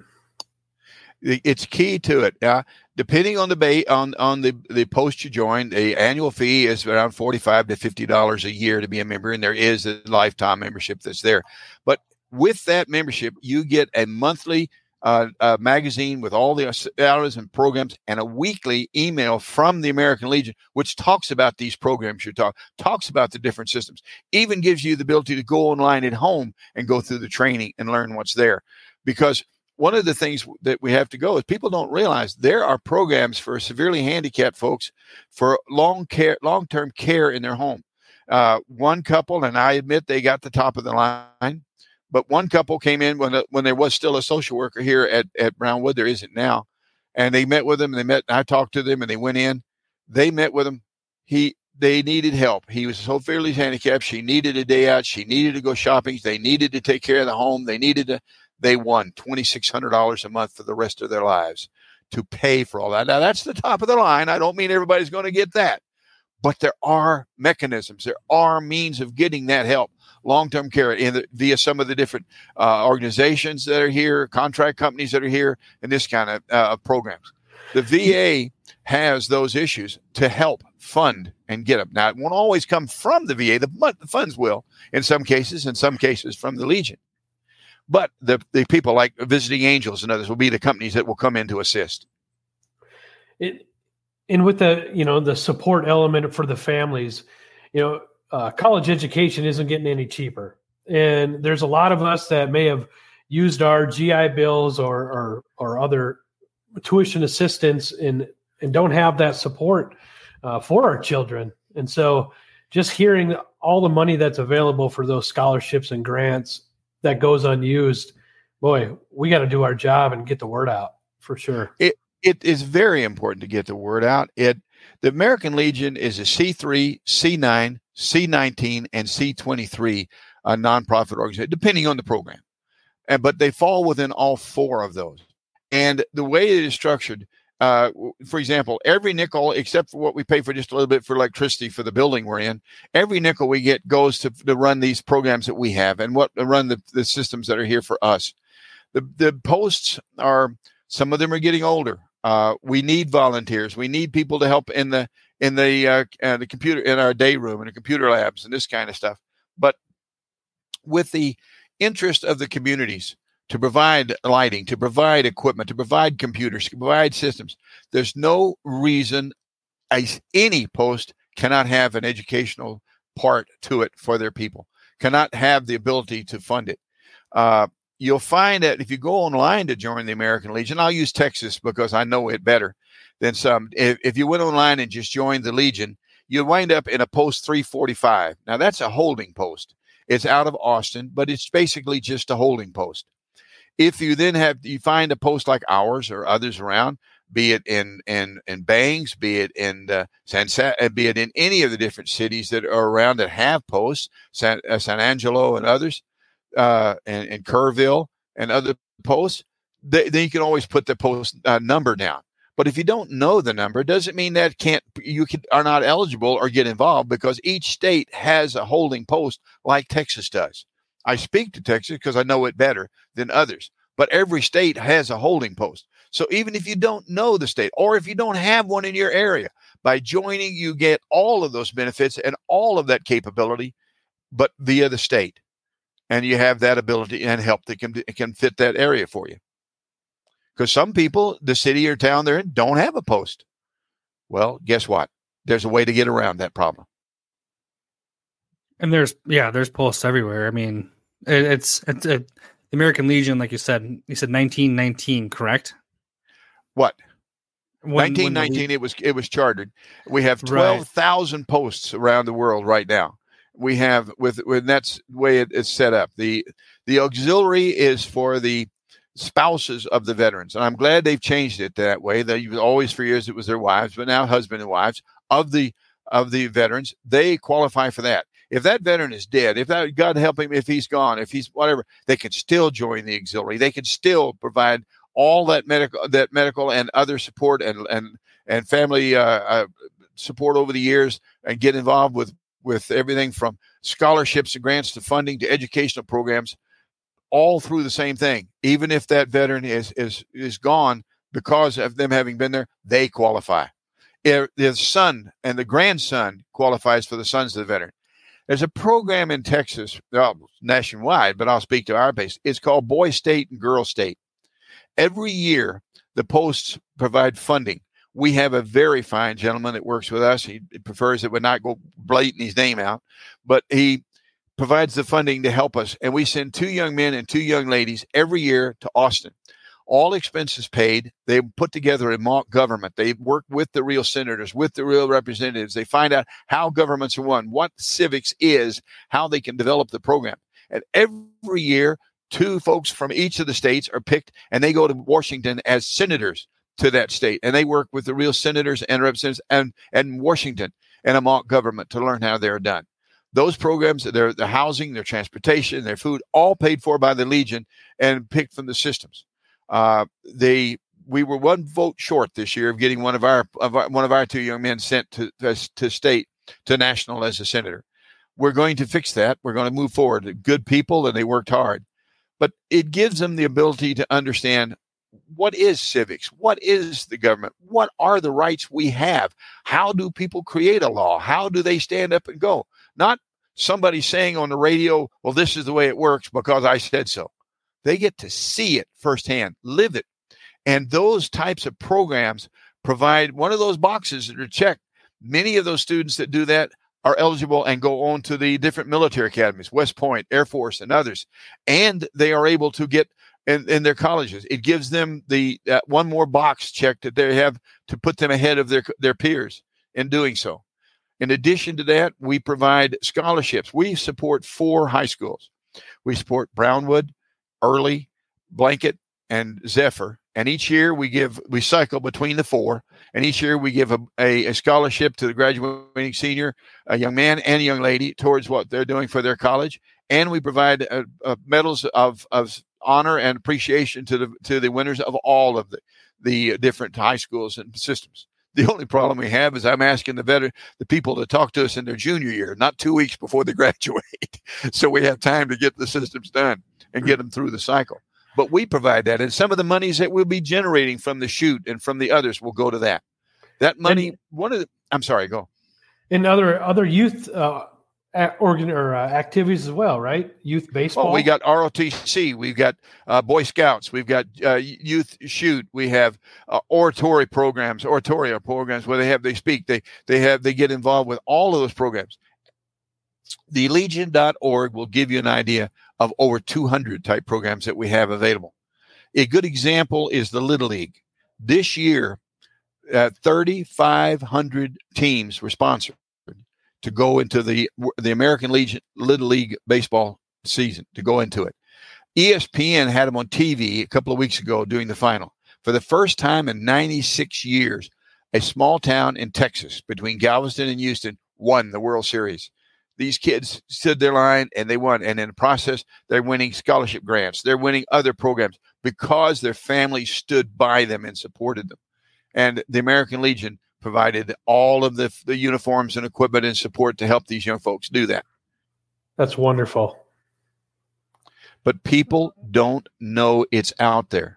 Speaker 4: It's key to it. Depending on the post you join, the annual fee is around $45 to $50 a year to be a member, and there is a lifetime membership that's there. But with that membership, you get a monthly magazine with all the hours and programs, and a weekly email from the American Legion, which talks about these programs talks about the different systems, even gives you the ability to go online at home and go through the training and learn what's there. Because one of the things that we have to go is people don't realize there are programs for severely handicapped folks for long-term care in their home. One couple, and I admit they got the top of the line, but one couple came in when there was still a social worker here at Brownwood. There isn't now. And they met with him. I talked to them, and they went in. They met with him. They needed help. He was so severely handicapped. She needed a day out. She needed to go shopping. They needed to take care of the home. They won $2,600 a month for the rest of their lives to pay for all that. Now, that's the top of the line. I don't mean everybody's going to get that, but there are mechanisms. There are means of getting that help, long-term care, via some of the different organizations that are here, contract companies that are here, and this kind of programs. The VA has those issues to help fund and get them. Now, it won't always come from the VA. The funds will in some cases from the Legion. But the people like Visiting Angels and others will be the companies that will come in to assist.
Speaker 3: And with the support element for the families, college education isn't getting any cheaper. And there's a lot of us that may have used our GI bills or other tuition assistance and don't have that support for our children. And so just hearing all the money that's available for those scholarships and grants that goes unused, boy, we got to do our job and get the word out for sure.
Speaker 4: It is very important to get the word out. The American Legion is a C3, C9, C19, and C23 nonprofit organization, depending on the program. But they fall within all four of those. And the way it is structured, for example, every nickel, except for what we pay for just a little bit for electricity for the building we're in, every nickel we get goes to run these programs that we have and run the systems that are here for us. The posts are, some of them are getting older. We need volunteers. We need people to help in the computer, in our day room, in the computer labs and this kind of stuff. But with the interest of the communities to provide lighting, to provide equipment, to provide computers, to provide systems, there's no reason any post cannot have an educational part to it for their people, cannot have the ability to fund it. You'll find that if you go online to join the American Legion, I'll use Texas because I know it better than some. If you went online and just joined the Legion, you'll wind up in a post 345. Now, that's a holding post. It's out of Austin, but it's basically just a holding post. If you then you find a post like ours or others around, be it in Bangs, be it in be it in any of the different cities that are around that have posts, San Angelo and others, and Kerrville and other posts, then you can always put the post number down. But if you don't know the number, it doesn't mean that you are not eligible or get involved, because each state has a holding post like Texas does. I speak to Texas because I know it better than others, but every state has a holding post. So even if you don't know the state, or if you don't have one in your area, by joining, you get all of those benefits and all of that capability, but via the state. And you have that ability and help that can fit that area for you. Because some people, the city or town they're in, don't have a post. Well, guess what? There's a way to get around that problem.
Speaker 2: And there's posts everywhere. I mean, it's the American Legion, like you said 1919, correct?
Speaker 4: What? 1919, it was chartered. We have 12,000 posts around the world right now. We have with that's the way it's set up. The auxiliary is for the spouses of the veterans, and I'm glad they've changed it that way. They always, for years, it was their wives, but now husband and wives of the veterans. They qualify for that. If that veteran is dead, God help him, if he's gone, if he's whatever, they can still join the auxiliary. They can still provide all that medical and other support and family support over the years, and get involved with everything from scholarships and grants to funding to educational programs, all through the same thing. Even if that veteran is gone, because of them having been there, they qualify. If the son and the grandson qualifies for the sons of the veteran. There's a program in Texas, nationwide, but I'll speak to our base. It's called Boy State and Girl State. Every year, the posts provide funding. We have a very fine gentleman that works with us. He prefers that we not go blatant his name out, but he provides the funding to help us. And we send 2 young men and 2 young ladies every year to Austin. All expenses paid. They put together a mock government. They work with the real senators, with the real representatives. They find out how governments are run, what civics is, how they can develop the program. And every year, 2 folks from each of the states are picked, and they go to Washington as senators to that state. And they work with the real senators and representatives and Washington and a mock government to learn how they're done. Those programs, their housing, their transportation, their food, all paid for by the Legion and picked from the systems. The we were one vote short this year of getting one of our two young men sent to state, to national as a senator. We're going to fix that. We're going to move forward. Good people, and they worked hard. But it gives them the ability to understand what is civics, what is the government, what are the rights we have, how do people create a law, how do they stand up and go? Not somebody saying on the radio, well, this is the way it works because I said so. They get to see it firsthand, live it. And those types of programs provide one of those boxes that are checked. Many of those students that do that are eligible and go on to the different military academies, West Point, Air Force, and others. And they are able to get in their colleges. It gives them the one more box check that they have to put them ahead of their peers in doing so. In addition to that, we provide scholarships. We support 4 high schools. We support Brownwood, Early, Blanket, and Zephyr. And each year we cycle between the 4. And each year we give a scholarship to the graduating senior, a young man and a young lady, towards what they're doing for their college. And we provide medals of honor and appreciation to the winners of all of the different high schools and systems. The only problem we have is I'm asking the people to talk to us in their junior year, not 2 weeks before they graduate. So we have time to get the systems done and get them through the cycle. But we provide that. And some of the monies that we'll be generating from the shoot and from the others will go to that. That money, I'm sorry, go.
Speaker 3: And other youth activities as well, right? Youth baseball.
Speaker 4: Oh, we got ROTC. We've got Boy Scouts. We've got Youth Shoot. We have oratorio programs where they speak. They get involved with all of those programs. The Legion.org will give you an idea of over 200 type programs that we have available. A good example is the Little League. This year, 3,500 teams were sponsored to go into the American Legion Little League baseball season, to go into it. ESPN had them on TV a couple of weeks ago doing the final. For the first time in 96 years, a small town in Texas between Galveston and Houston won the World Series. These kids stood their line and they won. And in the process, they're winning scholarship grants. They're winning other programs because their families stood by them and supported them. And the American Legion provided all of the uniforms and equipment and support to help these young folks do that.
Speaker 3: That's wonderful.
Speaker 4: But people don't know it's out there.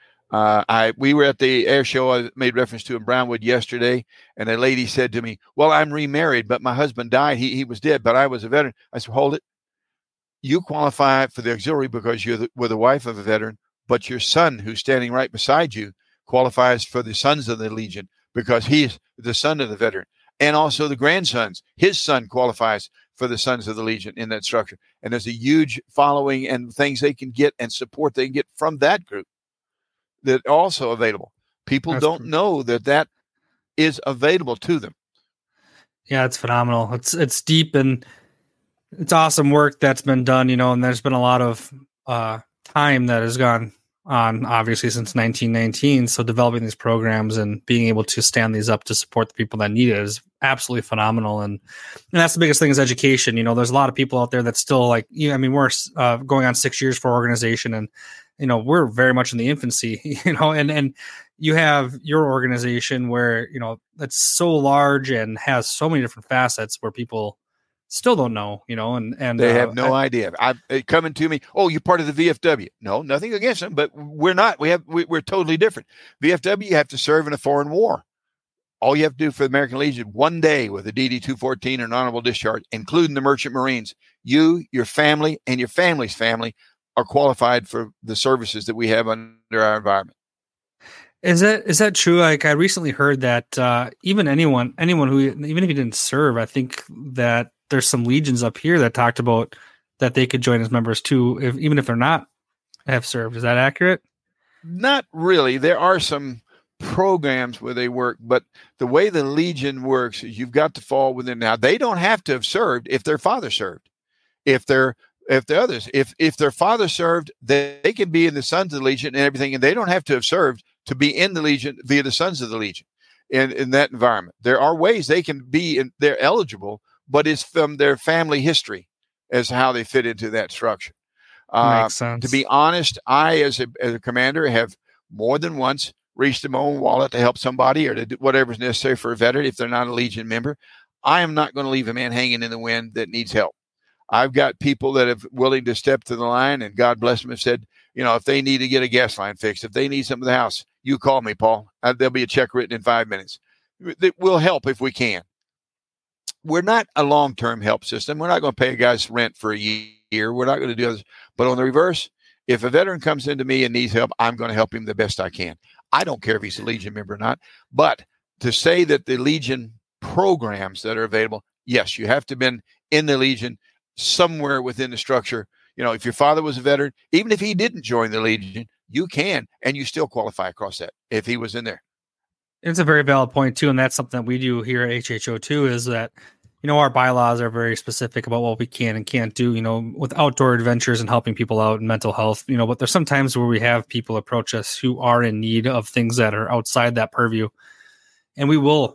Speaker 4: We were at the air show I made reference to in Brownwood yesterday, and a lady said to me, well, I'm remarried, but my husband died. He was dead, but I was a veteran. I said, hold it. You qualify for the auxiliary because you were the wife of a veteran, but your son, who's standing right beside you, qualifies for the Sons of the Legion because he's the son of the veteran. And also the grandsons. His son qualifies for the Sons of the Legion in that structure. And there's a huge following and things they can get and support they can get from that group that are also available. People don't know that is available to them.
Speaker 2: Yeah, it's phenomenal. It's deep and it's awesome work that's been done, and there's been a lot of time that has gone on, obviously, since 1919. So developing these programs and being able to stand these up to support the people that need it is absolutely phenomenal. And that's the biggest thing is education. There's a lot of people out there that still we're going on 6 years for organization, and we're very much in the infancy, and you have your organization where, that's so large and has so many different facets where people still don't know, and
Speaker 4: they have no idea. Coming to me, oh, you're part of the VFW. No, nothing against them, but we're not. We're totally different. VFW, you have to serve in a foreign war. All you have to do for the American Legion, 1 day with a DD-214 and an honorable discharge, including the Merchant Marines, you, your family, and your family's family are qualified for the services that we have under our environment.
Speaker 2: Is that true? Like, I recently heard that even anyone who, even if you didn't serve, I think that there's some legions up here that talked about that they could join as members too, even if they're not have served. Is that accurate?
Speaker 4: Not really. There are some programs where they work, but the way the Legion works is you've got to fall within. Now, they don't have to have served if their father served. If the others, if their father served, they can be in the Sons of the Legion and everything, and they don't have to have served to be in the Legion via the Sons of the Legion in that environment. There are ways they can be they're eligible, but it's from their family history as how they fit into that structure.
Speaker 2: Makes sense.
Speaker 4: To be honest, I, as a commander, have more than once reach their own wallet to help somebody or to do whatever's necessary for a veteran if they're not a Legion member. I am not going to leave a man hanging in the wind that needs help. I've got people that are willing to step to the line, and God bless them, have said, if they need to get a gas line fixed, if they need something in the house, you call me, Paul. There'll be a check written in 5 minutes. We'll help if we can. We're not a long-term help system. We're not going to pay a guy's rent for a year. We're not going to do this. But on the reverse, if a veteran comes into me and needs help, I'm going to help him the best I can. I don't care if he's a Legion member or not. But to say that the Legion programs that are available, yes, you have to have been in the Legion somewhere within the structure. If your father was a veteran, even if he didn't join the Legion, you can, and you still qualify across that if he was in there.
Speaker 2: It's a very valid point too. And that's something that we do here at HHO too, is that, our bylaws are very specific about what we can and can't do, with outdoor adventures and helping people out in mental health, but there's sometimes where we have people approach us who are in need of things that are outside that purview. And we will,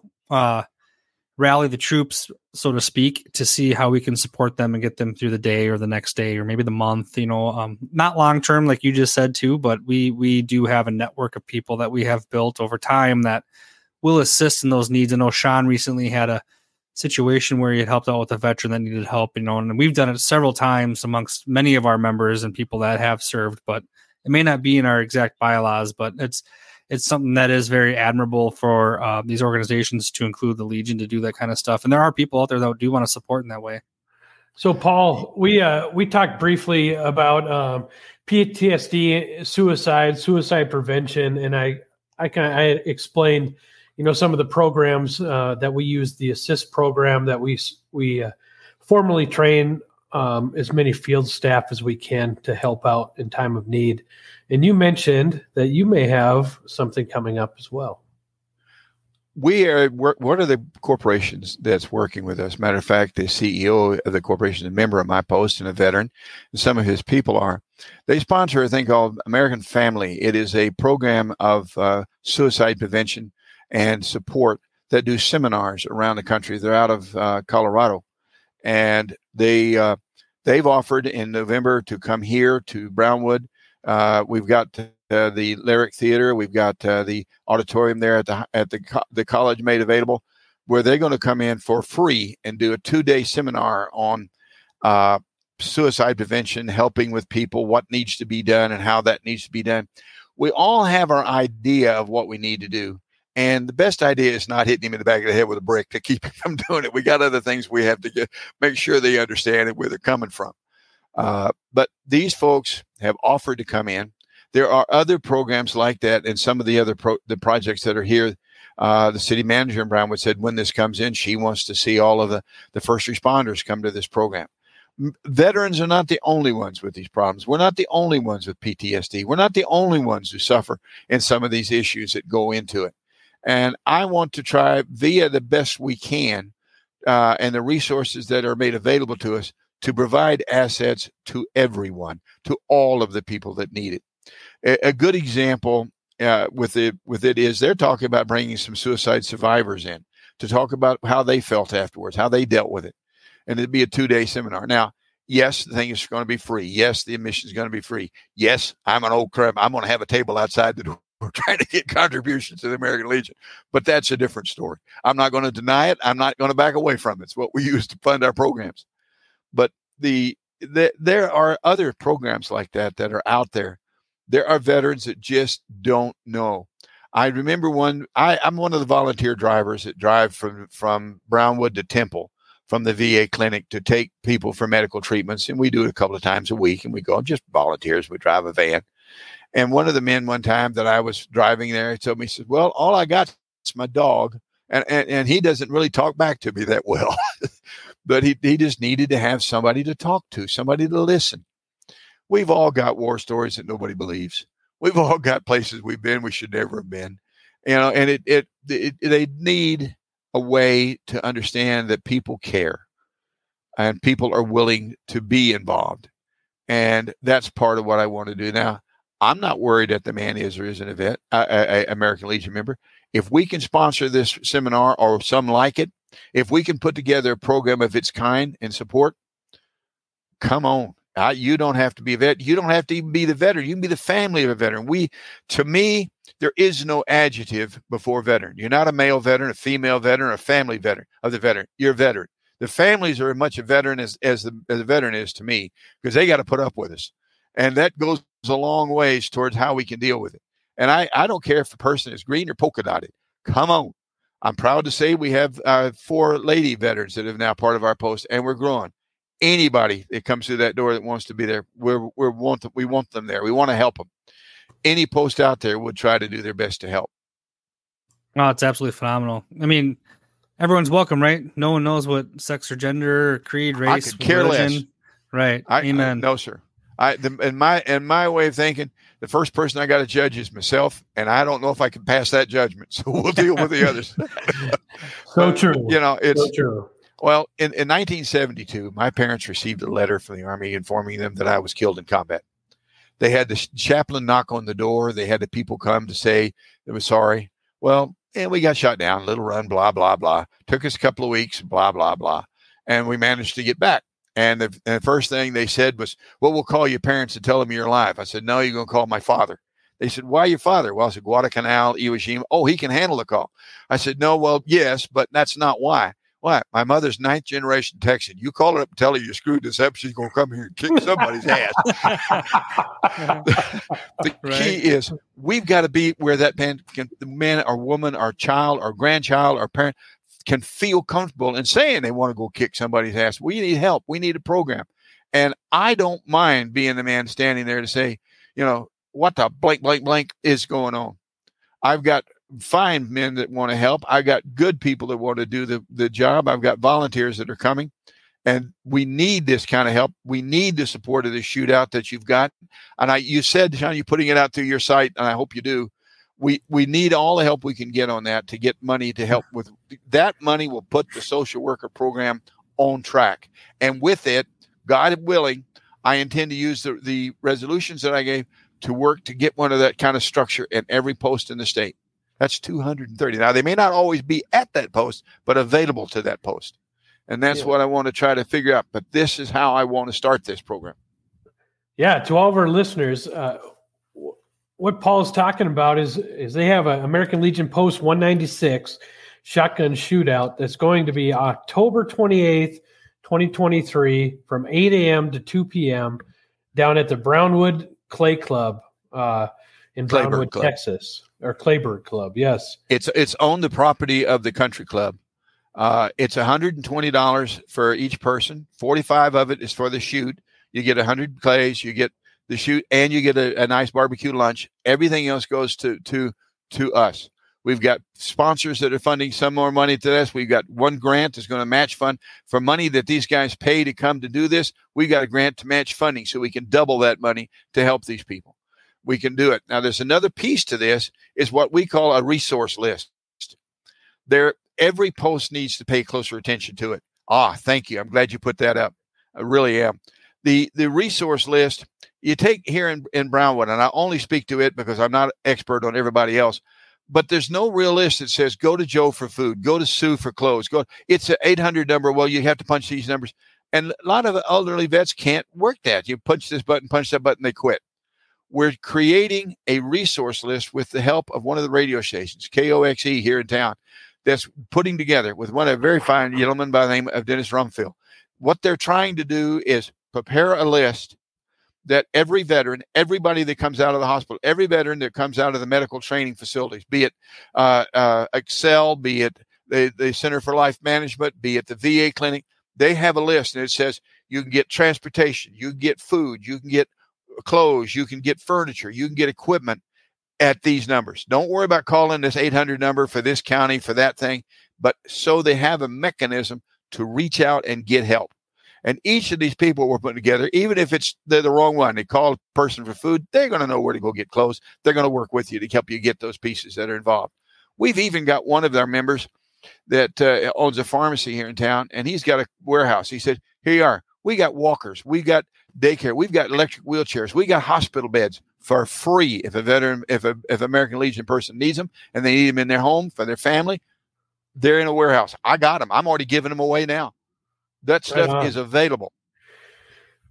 Speaker 2: rally the troops, so to speak, to see how we can support them and get them through the day or the next day or maybe the month, not long term, like you just said too, but we do have a network of people that we have built over time that will assist in those needs. I know Sean recently had a situation where he had helped out with a veteran that needed help, and we've done it several times amongst many of our members and people that have served, but it may not be in our exact bylaws, but it's something that is very admirable for these organizations to include the Legion to do that kind of stuff. And there are people out there that do want to support in that way.
Speaker 3: So, Paul, we talked briefly about PTSD, suicide prevention, and I explained, some of the programs that we use, the ASSIST program that we formally train as many field staff as we can to help out in time of need. And you mentioned that you may have something coming up as well.
Speaker 4: We are one of the corporations that's working with us. Matter of fact, the CEO of the corporation is a member of my post and a veteran, and some of his people are. They sponsor a thing called American Family. It is a program of suicide prevention and support that do seminars around the country. They're out of Colorado, and they've offered in November to come here to Brownwood. We've got the Lyric Theater. We've got the auditorium there at the college made available, where they're going to come in for free and do a 2-day seminar on suicide prevention, helping with people, what needs to be done and how that needs to be done. We all have our idea of what we need to do. And the best idea is not hitting him in the back of the head with a brick to keep him from doing it. We got other things we have to make sure they understand where they're coming from. But these folks have offered to come in. There are other programs like that, and some of the other the projects that are here. The city manager in Brownwood said when this comes in, she wants to see all of the first responders come to this program. Veterans are not the only ones with these problems. We're not the only ones with PTSD. We're not the only ones who suffer in some of these issues that go into it. And I want to try via the best we can and the resources that are made available to us to provide assets to everyone, to all of the people that need it. A good example with it is they're talking about bringing some suicide survivors in to talk about how they felt afterwards, how they dealt with it. And it'd be a 2-day seminar. Now, yes, the thing is going to be free. Yes, the admission is going to be free. Yes, I'm an old crab. I'm going to have a table outside the door. We're trying to get contributions to the American Legion, but that's a different story. I'm not going to deny it. I'm not going to back away from it. It's what we use to fund our programs. But there are other programs like that are out there. There are veterans that just don't know. I remember I'm one of the volunteer drivers that drive from Brownwood to Temple from the VA clinic to take people for medical treatments. And we do it a couple of times a week, and we go just volunteers. We drive a van. And one of the men one time that I was driving there, he told me, he said, well, all I got is my dog. And he doesn't really talk back to me that well, but he just needed to have somebody to talk to, somebody to listen. We've all got war stories that nobody believes. We've all got places we've been we should never have been, and they need a way to understand that people care and people are willing to be involved. And that's part of what I want to do. Now, I'm not worried that the man is or isn't a American Legion member. If we can sponsor this seminar or some like it, if we can put together a program of its kind and support, come on. You don't have to be a vet. You don't have to even be the veteran. You can be the family of a veteran. To me, there is no adjective before veteran. You're not a male veteran, a female veteran, or a family veteran of the veteran. You're a veteran. The families are as much a veteran as the veteran is to me, because they got to put up with us. And that goes a long ways towards how we can deal with it. And I don't care if the person is green or polka dotted. Come on. I'm proud to say we have 4 lady veterans that are now part of our post, and we're growing. Anybody that comes through that door that wants to be there, we want them there. We want to help them. Any post out there would try to do their best to help.
Speaker 2: Oh, it's absolutely phenomenal. I mean, everyone's welcome, right? No one knows what sex or gender or creed, race,
Speaker 4: I could care
Speaker 2: religion.
Speaker 4: less.
Speaker 2: Right. Amen.
Speaker 4: No, sir. In my way of thinking, the first person I got to judge is myself, and I don't know if I can pass that judgment. So we'll deal with the others.
Speaker 3: So true.
Speaker 4: It's
Speaker 3: so true.
Speaker 4: Well, in 1972, my parents received a letter from the Army informing them that I was killed in combat. They had the chaplain knock on the door. They had the people come to say they were sorry. Well, and we got shot down, little run, blah, blah, blah. Took us a couple of weeks, blah, blah, blah. And we managed to get back. And the first thing they said was, well, we'll call your parents and tell them you're alive. I said, no, you're going to call my father. They said, why your father? Well, I said, Guadalcanal, Iwo Jima. Oh, he can handle the call. I said, no, well, yes, but that's not why. Why? My mother's 9th generation Texan. You call her up and tell her you screwed this up, she's going to come here and kick somebody's ass. The key is we've got to be where that the man or woman or child or grandchild or parent can feel comfortable in saying they want to go kick somebody's ass. We need help. We need a program. And I don't mind being the man standing there to say, what the blank is going on. I've got fine men that want to help. I got good people that want to do the job. I've got volunteers that are coming, and we need this kind of help. We need the support of the shootout that you've got. And you said, Sean, you're putting it out through your site, and I hope you do. We need all the help we can get on that to get money to help with that. Money will put the social worker program on track. And with it, God willing, I intend to use the resolutions that I gave to work to get one of that kind of structure in every post in the state. That's 230. Now, they may not always be at that post, but available to that post. And that's what I want to try to figure out. But this is how I want to start this program.
Speaker 3: Yeah, to all of our listeners, what Paul's talking about is they have an American Legion Post 196 shotgun shootout that's going to be October 28th, 2023 from 8 a.m. to 2 p.m. down at the Brownwood Clay Club in Brownwood, Texas. Or Clayburg Club, yes.
Speaker 4: It's on the property of the country club. It's $120 for each person. 45 of it is for the shoot. You get 100 clays, you get the shoot, and you get a nice barbecue lunch. Everything else goes to us. We've got sponsors that are funding some more money to this. We've got one grant that's going to match fund for money that these guys pay to come to do this. We've got a grant to match funding so we can double that money to help these people. We can do it. Now, there's another piece to this is what we call a resource list. Every post needs to pay closer attention to it. Thank you. I'm glad you put that up. I really am. The resource list you take here in Brownwood, and I only speak to it because I'm not an expert on everybody else, but there's no real list that says go to Joe for food, go to Sue for clothes. It's an 800 number. Well, you have to punch these numbers. And a lot of elderly vets can't work that. You punch this button, punch that button, they quit. We're creating a resource list with the help of one of the radio stations, KOXE here in town, that's putting together with a very fine gentleman by the name of Dennis Rumfield. What they're trying to do is prepare a list that every veteran, everybody that comes out of the hospital, every veteran that comes out of the medical training facilities, be it Excel, be it the Center for Life Management, be it the VA clinic, they have a list, and it says you can get transportation, you can get food, you can get clothes, you can get furniture, you can get equipment at these numbers. Don't worry about calling this 800 number for this county, for that thing, but so they have a mechanism to reach out and get help. And each of these people we're putting together, even if they're the wrong one, they call a person for food, they're going to know where to go get clothes. They're going to work with you to help you get those pieces that are involved. We've even got one of our members that owns a pharmacy here in town, and he's got a warehouse. He said, here you are. We got walkers. We got daycare. We've got electric wheelchairs. We got hospital beds for free. If a veteran, if American Legion person needs them and they need them in their home for their family, they're in a warehouse. I got them. I'm already giving them away now. That stuff is available.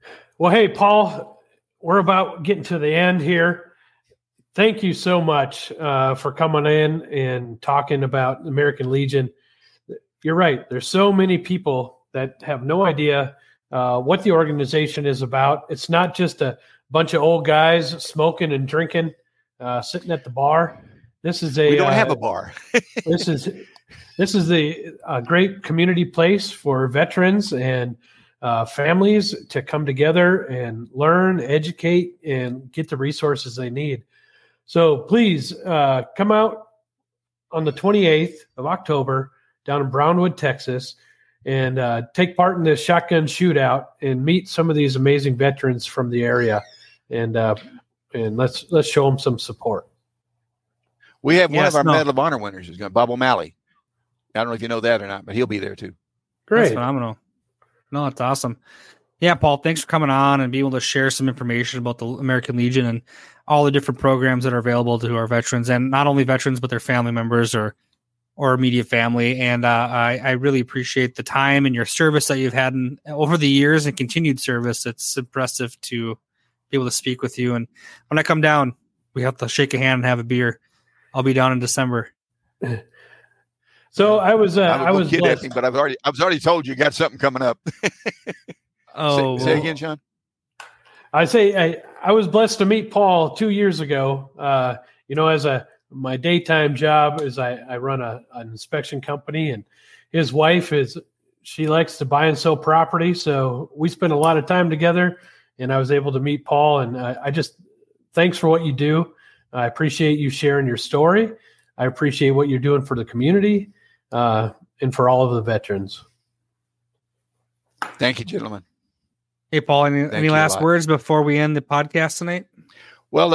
Speaker 3: Well, hey, Paul, we're about getting to the end here. Thank you so much for coming in and talking about American Legion. You're right. There's so many people that have no idea what the organization is about. It's not just a bunch of old guys smoking and drinking, sitting at the bar. This is
Speaker 4: we don't have a bar.
Speaker 3: This is a great community place for veterans and families to come together and learn, educate, and get the resources they need. So please come out on the 28th of October down in Brownwood, Texas, and take part in this shotgun shootout and meet some of these amazing veterans from the area, and let's show them some support.
Speaker 4: We have one of our Medal of Honor winners is going, Bob O'Malley. I don't know if you know that or not, but he'll be there too.
Speaker 3: Great,
Speaker 2: that's phenomenal. No, it's awesome. Yeah, Paul, thanks for coming on and being able to share some information about the American Legion and all the different programs that are available to our veterans, and not only veterans but their family members or immediate family. And I really appreciate the time and your service that you've had over the years and continued service. It's impressive to be able to speak with you. And when I come down, we have to shake a hand and have a beer. I'll be down in December.
Speaker 3: So I was blessed.
Speaker 4: But I was already told you got something coming up. Say again, Sean.
Speaker 3: I was blessed to meet Paul 2 years ago. As my daytime job is I run an inspection company, and his wife she likes to buy and sell property. So we spent a lot of time together, and I was able to meet Paul, and I just thanks for what you do. I appreciate you sharing your story. I appreciate what you're doing for the community and for all of the veterans.
Speaker 4: Thank you, gentlemen.
Speaker 2: Hey, Paul, any last words before we end the podcast tonight?
Speaker 4: Well,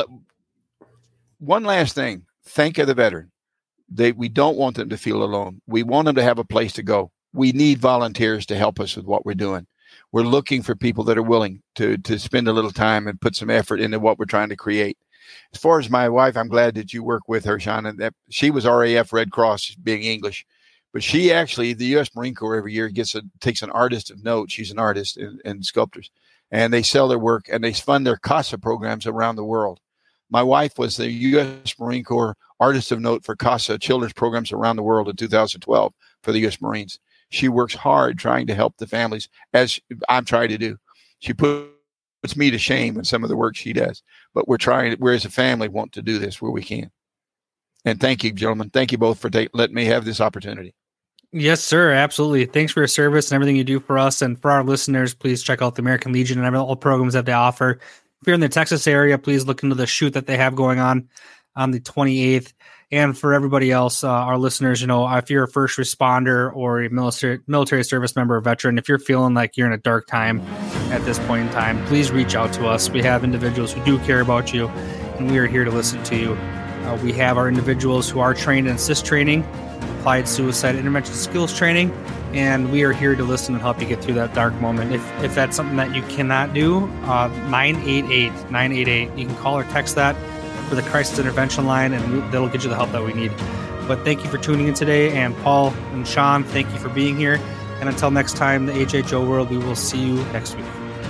Speaker 4: one last thing. Thank you, the veteran. We don't want them to feel alone. We want them to have a place to go. We need volunteers to help us with what we're doing. We're looking for people that are willing to spend a little time and put some effort into what we're trying to create. As far as my wife, I'm glad that you work with her, Sean, and that she was RAF Red Cross, being English, but she actually, the U.S. Marine Corps every year takes an artist of note. She's an artist and sculptors, and they sell their work and they fund their CASA programs around the world. My wife was the U.S. Marine Corps Artist of Note for CASA children's programs around the world in 2012 for the U.S. Marines. She works hard trying to help the families, as I'm trying to do. She puts me to shame in some of the work she does, but we're as a family want to do this where we can. And thank you, gentlemen. Thank you both for letting me have this opportunity.
Speaker 2: Yes, sir. Absolutely. Thanks for your service and everything you do for us. And for our listeners, please check out the American Legion and all the programs that they offer. If you're in the Texas area, please look into the shoot that they have going on the 28th. And for everybody else, our listeners, if you're a first responder or a military service member or veteran, if you're feeling like you're in a dark time at this point in time, please reach out to us. We have individuals who do care about you, and we are here to listen to you. We have our individuals who are trained in assist training, applied suicide intervention skills training, and we are here to listen and help you get through that dark moment. If that's something that you cannot do, 988-988. You can call or text that for the crisis intervention line, and that'll get you the help that we need. But thank you for tuning in today, and Paul and Sean, thank you for being here. And until next time, the HHO world, we will see you next week.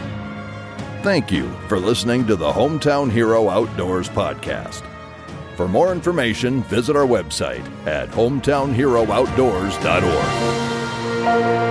Speaker 1: Thank you for listening to the Hometown Hero Outdoors podcast. For more information, visit our website at hometownherooutdoors.org.